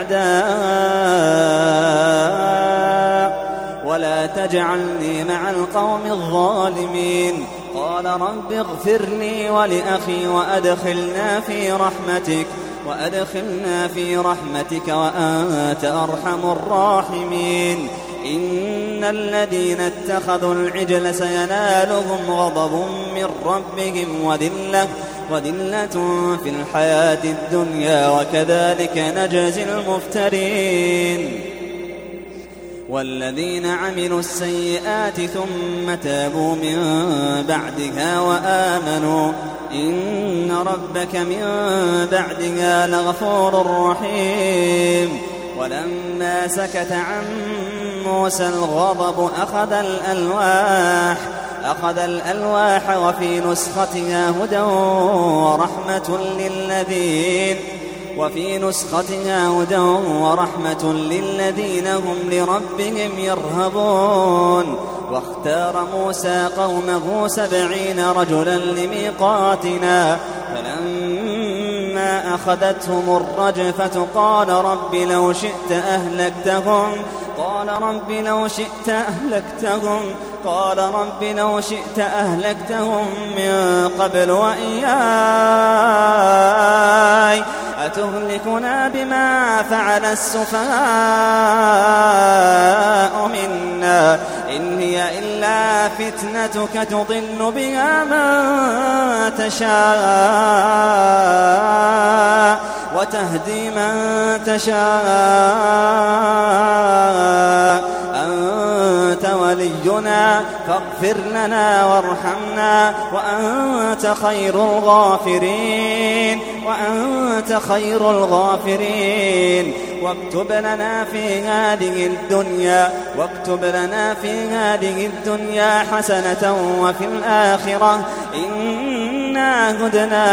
الأعداء ولا تجعلني مع القوم الظالمين قال رب اغفر لي ولأخي وأدخلنا في رحمتك وأدخلنا في رحمتك وأنت أرحم الراحمين إن الذين اتخذوا العجل سينالهم غضب من ربهم وذلة وذلة في الحياة الدنيا وكذلك نجزي المفترين والذين عملوا السيئات ثم تابوا من بعدها وآمنوا إن ربك من بعدها لغفور رحيم ولما سكت عن موسى الغضب أخذ الألواح أخذ الألواح وفي نسختها هدى ورحمة للذين وفي نسختها هدى ورحمة للذين هم لربهم يرهبون واختار موسى قومه سبعين رجلا لميقاتنا فلما أخذتهم الرجفة قال رب لو شئت أهلكتهم قال رب لو شئت أهلكتهم قال رب لو شئت أهلكتهم من قبل وإياي أتهلكنا بما فعل السفهاء منا إن هي إلا فتنتك تضل بها من تشاء وتهدي من تشاء أنت ولينا فاغفر لنا وارحمنا وأنت خير الغافرين وأنت خير الغافرين واكتب لنا في هذه الدنيا واكتب لنا في هذه الدنيا حسنة وفي الآخرة إنا هدنا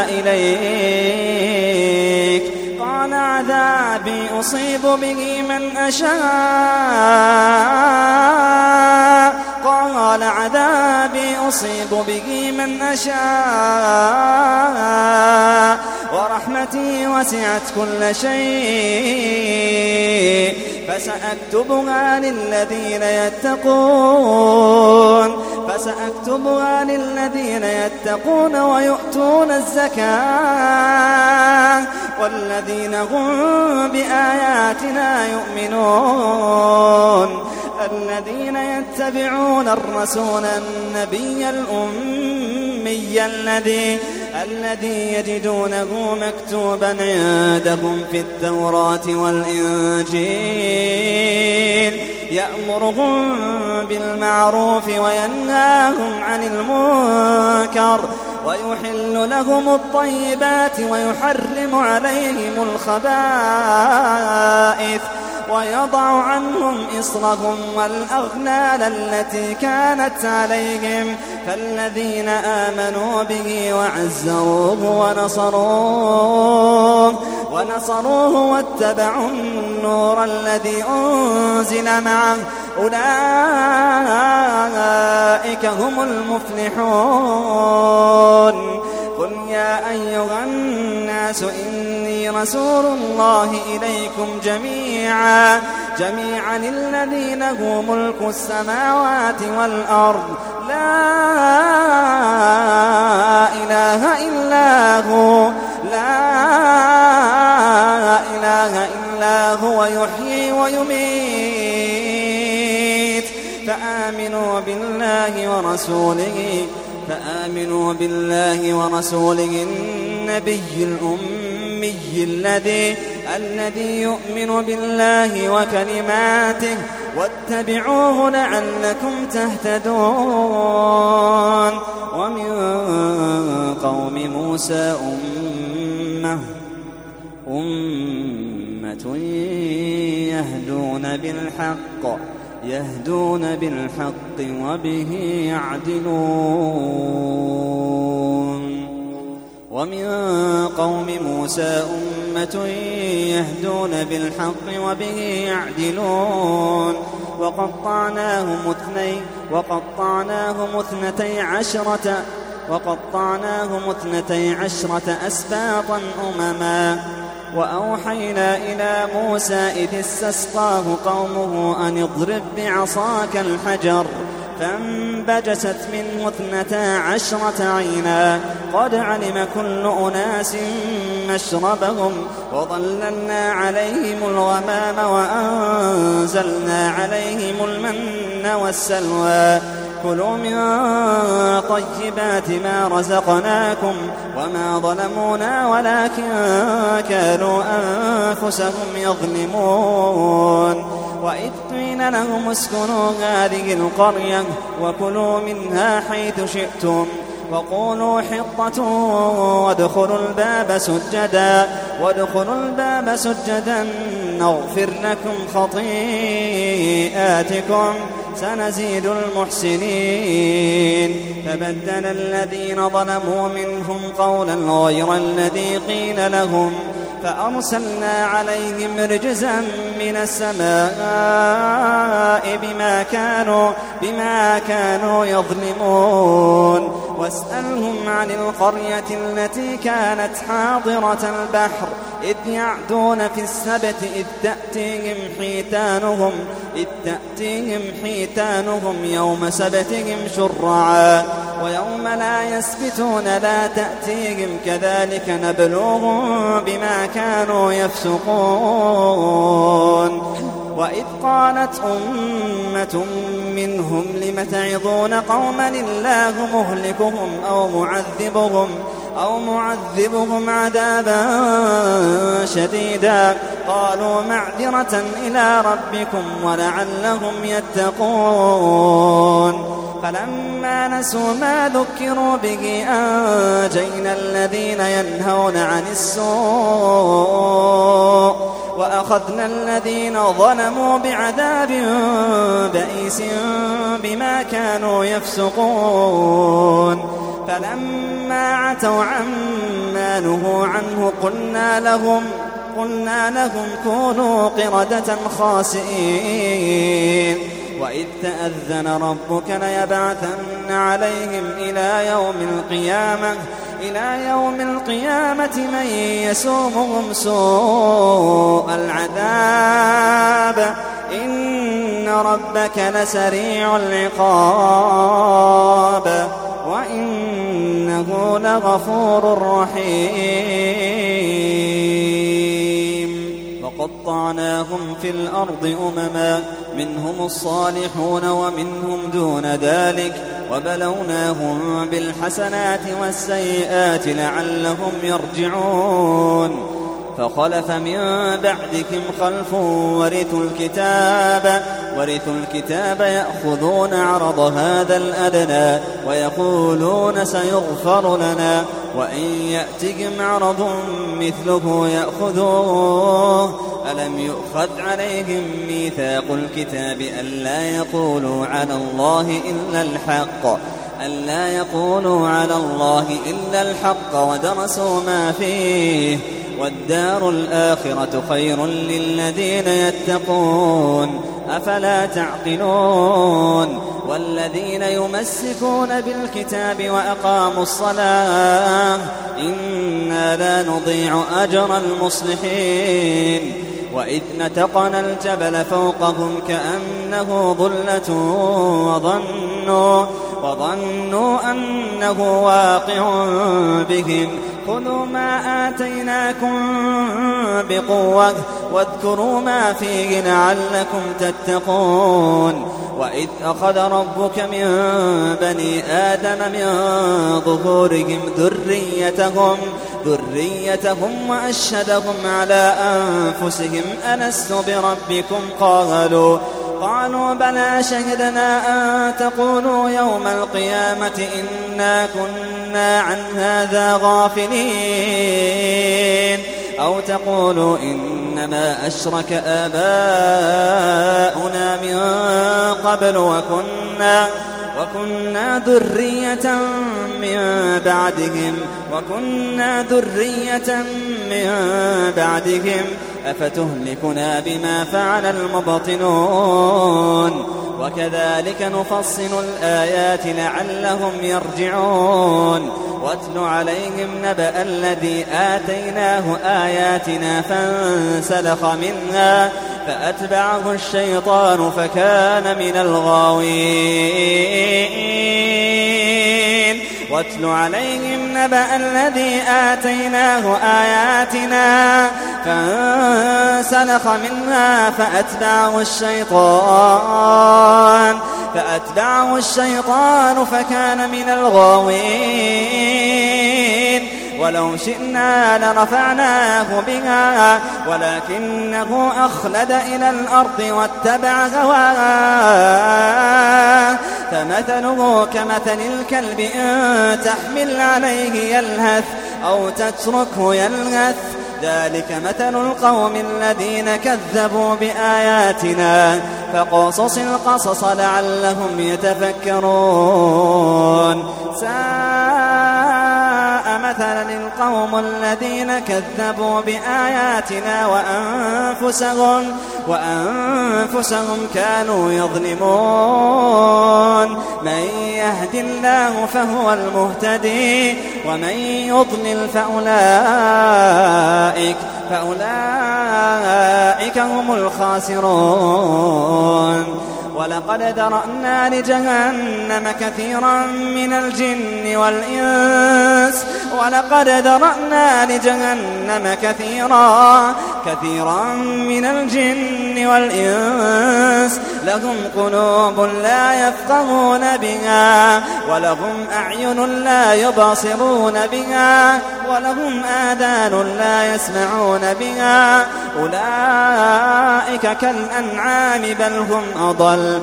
إليك قال عذابي أصيب به من أشاء قال عذابي أصيب به من أشاء ورحمتي وسعت كل شيء فسأكتبها للذين يتقون فسأكتبها للذين يتقون ويؤتون الزكاة والذين هم بآياتنا يؤمنون الذين يتبعون الرسول النبي الأمي الذي الذي يجدونه مكتوبا عندهم في التوراة والإنجيل يأمرهم بالمعروف وينهاهم عن المنكر ويحل لهم الطيبات ويحرم عليهم الخبائث ويضع عنهم إصرهم والأغلال التي كانت عليهم فالذين آمنوا به وعزروه ونصروه ونصروه واتبعوا النور الذي أنزل معه أولئك هم المفلحون قل قل يا أيها الناس إني رسول الله إليكم جميعا جميعا الذي له ملك السماوات والأرض لا إله إلا هو لا إله إلا هو يحيي ويميت فآمنوا بالله ورسوله فآمنوا بالله ورسوله النبي الأمي الذي الذي يؤمن بالله وكلماته واتبعوه لعلكم تهتدون. ومن قوم موسى أمة أمة يهدون بالحق يهدون بالحق وبه يعدلون. ومن قوم موسى أمة يهدون بالحق وبه يعدلون. وقطعناهم اثني وقطعناهم اثنتي عشرة وقطعناهم اثنتي عشرة أسباطا أمما. وأوحينا إلى موسى إذ استسقاه قومه أن اضرب بعصاك الحجر فانبجست منه اثنتا عشرة عينا قد علم كل أناس مشربهم وظللنا عليهم الغمام وأنزلنا عليهم المن والسلوى كلوا من طيبات ما رزقناكم وما ظلمونا ولكن كانوا أنفسهم يظلمون. وإذ قيل لهم اسكنوا هذه القرية وكلوا منها حيث شئتم وقولوا حطة وادخلوا الباب سجدا وادخلوا الباب سجدا نغفر لكم خطيئاتكم سنزيد المحسنين. فبدل الذين ظلموا منهم قولا غير الذي قيل لهم فأرسلنا عليهم رجزا من السماء بما كانوا بما كانوا يظلمون. واسألهم عن القرية التي كانت حاضرة البحر إذ يعدون في السبت إذ تأتيهم حيتانهم إذ تأتيهم حيتانهم يوم سبتهم شرعا ويوم لا يسبتون لا تأتيهم كذلك نبلوهم بما كانوا يفسقون. وإذ قالت أمة منهم لم تعظون قوما الله مهلكهم أو معذبهم أو معذبهم عذابا شديدا قالوا معذرة إلى ربكم ولعلهم يتقون. فلما نسوا ما ذكروا به أنجينا الذين ينهون عن السوء وأخذنا الذين ظلموا بعذاب بئيس بما كانوا يفسقون. فلما عتوا عما نهوا عنه قلنا لهم قلنا لهم كونوا قردة خاسئين. وإذ تأذن ربك ليبعثن عليهم إلى يوم القيامة إلى يوم القيامة من يسومهم سوء العذاب إن ربك لسريع العقاب وإنه لغفور رحيم. وقطعناهم في الأرض أمما منهم الصالحون ومنهم دون ذلك وبلوناهم بالحسنات والسيئات لعلهم يرجعون. فخلف من بعدكم خلف ورثوا الكتاب ورثوا الكتاب يأخذون عرض هذا الأدنى ويقولون سيغفر لنا وإن يأتكم عرض مثله يأخذوه ألم يؤخذ عليهم ميثاق الكتاب ألا يقولوا على الله إلا الحق ألا يقولوا على الله إلا الحق ودرسوا ما فيه والدار الآخرة خير للذين يتقون أفلا تعقلون والذين يمسكون بالكتاب وأقاموا الصلاة إنا لا نضيع أجر المصلحين وإذ نتقنا الجبل فوقهم كأنه ظلة وظنوا, وظنوا أنه واقع بهم خذوا ما آتيناكم بقوة واذكروا ما فيه لعلكم تتقون وإذ أخذ ربك من بني آدم من ظهورهم ذريتهم ذريتهم وأشهدهم على أنفسهم ألست بربكم قالوا قالوا بلى شهدنا أن تقولوا يوم القيامة إنا كنا عن هذا غافلين أو تقولوا إنما أشرك آباؤنا من قبل وكنا وكنا ذرية من بعدهم وكنا ذرية من بعدهم أفتهلكنا بما فعل المبطلون وكذلك نفصل الآيات لعلهم يرجعون واتل عليهم نبأ الذي آتيناه آياتنا فانسلخ منها فأتبعه الشيطان فكان من الغاوين واتل عليهم نبأ الذي آتيناه آياتنا فانسلخ منها فأتبعه الشيطان فأتبعه الشيطان فكان من الغاوين ولو شئنا لرفعناه بها ولكنه أخلد إلى الأرض واتبع هواه فمثله كمثل الكلب إن تحمل عليه يلهث أو تتركه يلهث ذلك مثل القوم الذين كذبوا بآياتنا فقصص القصص لعلهم يتفكرون ساء مثلا القوم الذين كذبوا بآياتنا وأنفسهم وأنفسهم كانوا يظلمون من يهد الله فهو المهتدي ومن يضلل فأولئك فأولئك هم الخاسرون ولقد ذرأنا لجهنم كثيرا من الجن والإنس ولقد ذرأنا لجهنم كثيرا كثيرا من الجن والإنس لهم قلوب لا يفقهون بها ولهم أعين لا يبصرون بها ولهم آذان لا يسمعون بها أولئك كالأنعام بل هم أضل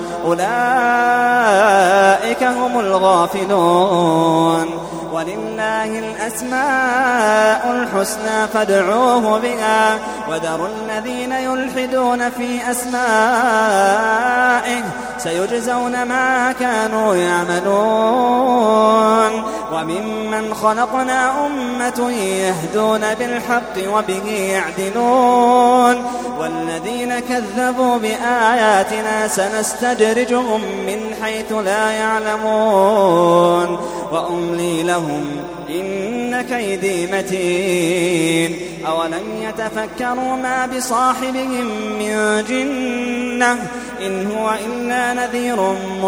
أولئك هم الغافلون ولله الأسماء الحسنى فادعوه بها وذروا الذين يلحدون في أسمائه سيجزون ما كانوا يعملون وممن خلقنا أمة يهدون بالحق وبه يعدلون والذين كذبوا بآياتنا سنستدرجهم من حيث لا يعلمون وأملي لهم إن كيدي متين أولم يتفكروا ما بصاحبهم من جنة إن هو إلا نذير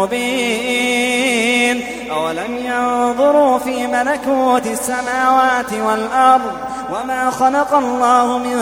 مبين أولم ينظروا في ملكوت السماوات والأرض وما خلق الله من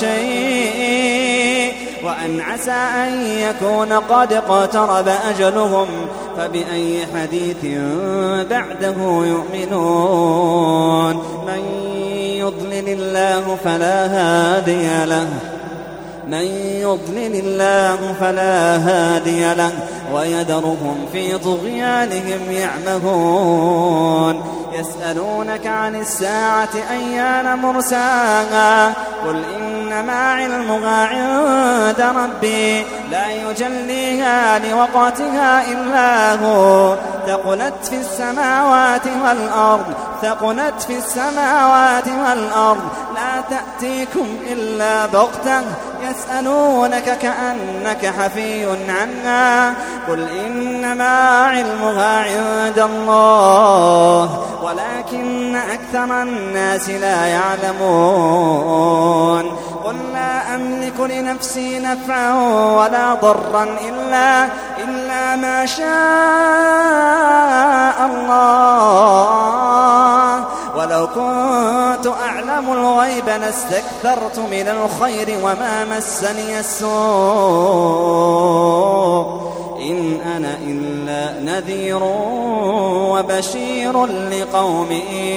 شيء وأن عسى أن يكون قد اقترب أجلهم فبأي حديث بعده يؤمنون من يضلل الله فلا هادي له من يضلل الله فلا هادي له ويذرهم في طغيانهم يعمهون يسألونك عن الساعة أيان مرساها قل إنما علمها عند ربي لا يجليها لوقتها إلا هو ثقلت في السماوات والأرض ثقلت في السماوات والأرض لا تأتيكم إلا بغتة يسألونك كأنك حفي عنها قل إنما علمها عند الله ولكن أكثر الناس لا يعلمون قل لا أملك لنفسي نفعا ولا ضرا إلا, إلا ما شاء الله ولو كنت أعلم الغيب لاستكثرت من الخير وما مسني السوء إن أنا إلا نذير وبشير لقوم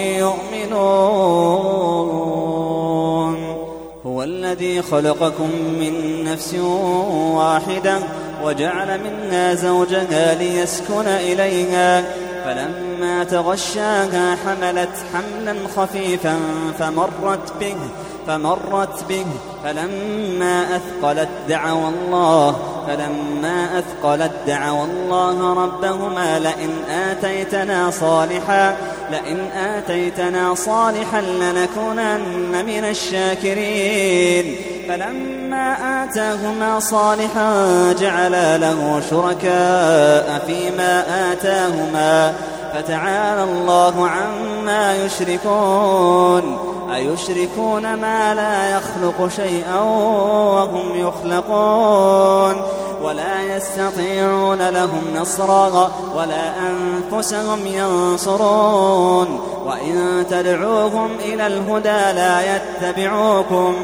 يؤمنون هو الذي خلقكم من نفس واحدة وجعل منها زوجها ليسكن إليها فلما تغشاها حملت حملا خفيفا فمرت به فمرت به فلما أثقلت دعوا الله فلما أثقلت دعوا الله ربهما لئن آتيتنا صالحا لئن آتيتنا صالحا لنكونن من الشاكرين فلما آتاهما صالحا جعلا له شركاء فيما آتاهما فتعالى الله عما يشركون أيشركون ما لا يخلق شيئا وهم يخلقون ولا يستطيعون لهم نصرا ولا أنفسهم ينصرون وإن تدعوهم إلى الهدى لا يتبعوكم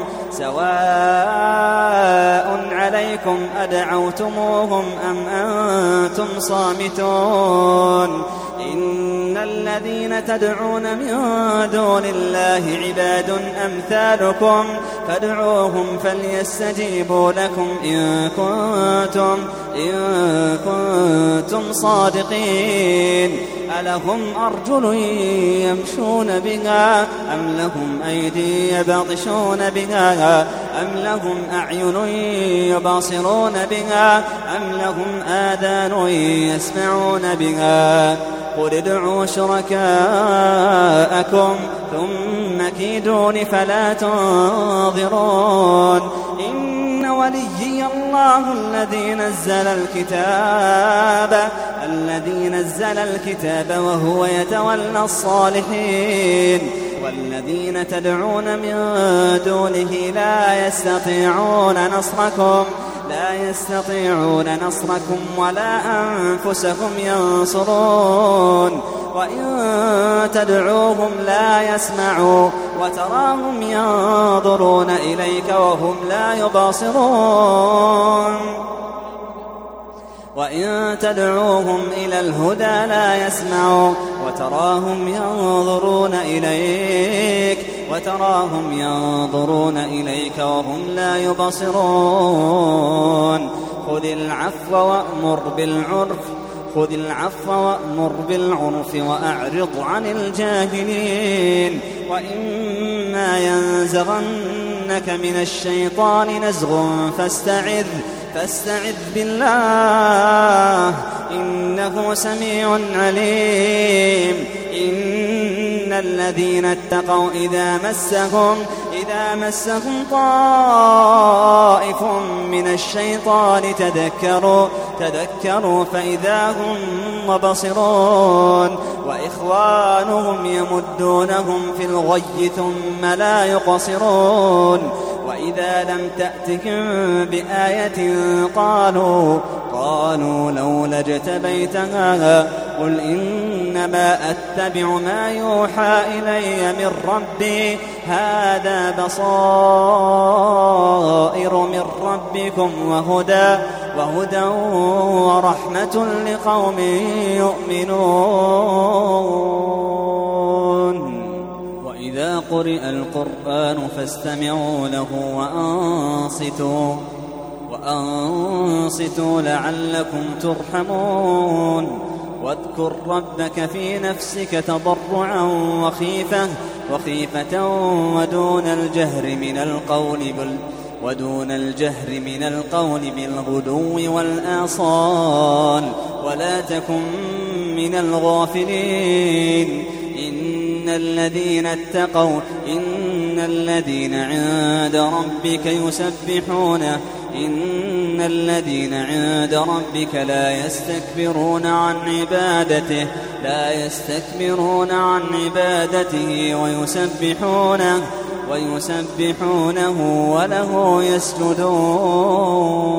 سواء عليكم أدعوتموهم أم أنتم صامتون إن الذين تدعون من دون الله عباد أمثالكم فادعوهم فليستجيبوا لكم إن كنتم, إن كنتم صادقين ألهم أرجل يمشون بها أم لهم أيدي يبطشون بها أم لهم أعين يبصرون بها أم لهم آذان يسمعون بها قل ادعوا شركاءكم ثم كيدون فلا تنظرون إن وليي الله الذي نزل الكتاب الذي نزل الكتاب وهو يتولى الصالحين والذين تدعون من دونه لا يستطيعون نصركم لا يستطيعون نصركم ولا أنفسهم ينصرون وإن تدعوهم لا يسمعوا وتراهم ينظرون إليك وهم لا يبصرون وإن تدعوهم إلى الهدى لا يسمعوا وتراهم ينظرون إليك وتراهم ينظرون إليك وهم لا يبصرون خذ العفو وأمر بالعرف خذ العفو وأمر بالعرف وأعرض عن الجاهلين وإما ينزغنك من الشيطان نزغ فاستعذ فاستعذ بالله إنه سميع عليم إن الذين اتقوا إذا مسهم إذا مسهم طائف من الشيطان تذكروا تذكروا فإذا هم مبصرون وإخوانهم يمدونهم في الغي ثم لا يقصرون وإذا لم تأتكم بآية قالوا قالوا لولا اجتبيتها قل إنما أتبع ما يوحى إلي من ربي هذا بصائر من ربكم وهدى وهدى ورحمة لقوم يؤمنون وإذا قرئ القرآن فاستمعوا له وأنصتوا وأنصتوا لعلكم ترحمون واذكر ربك في نفسك تضرعا وخيفة وخيفة ودون الجهر من القول بال ودون الجهر من القول بالغدو والآصال ولا تكن من الغافلين إن الذين اتقوا إن الذين عند ربك يسبحون إن الذين عند ربك لا يستكبرون عن عبادته لا يستكبرون عن عبادته ويسبحونه ويسبحونه وله يسجدون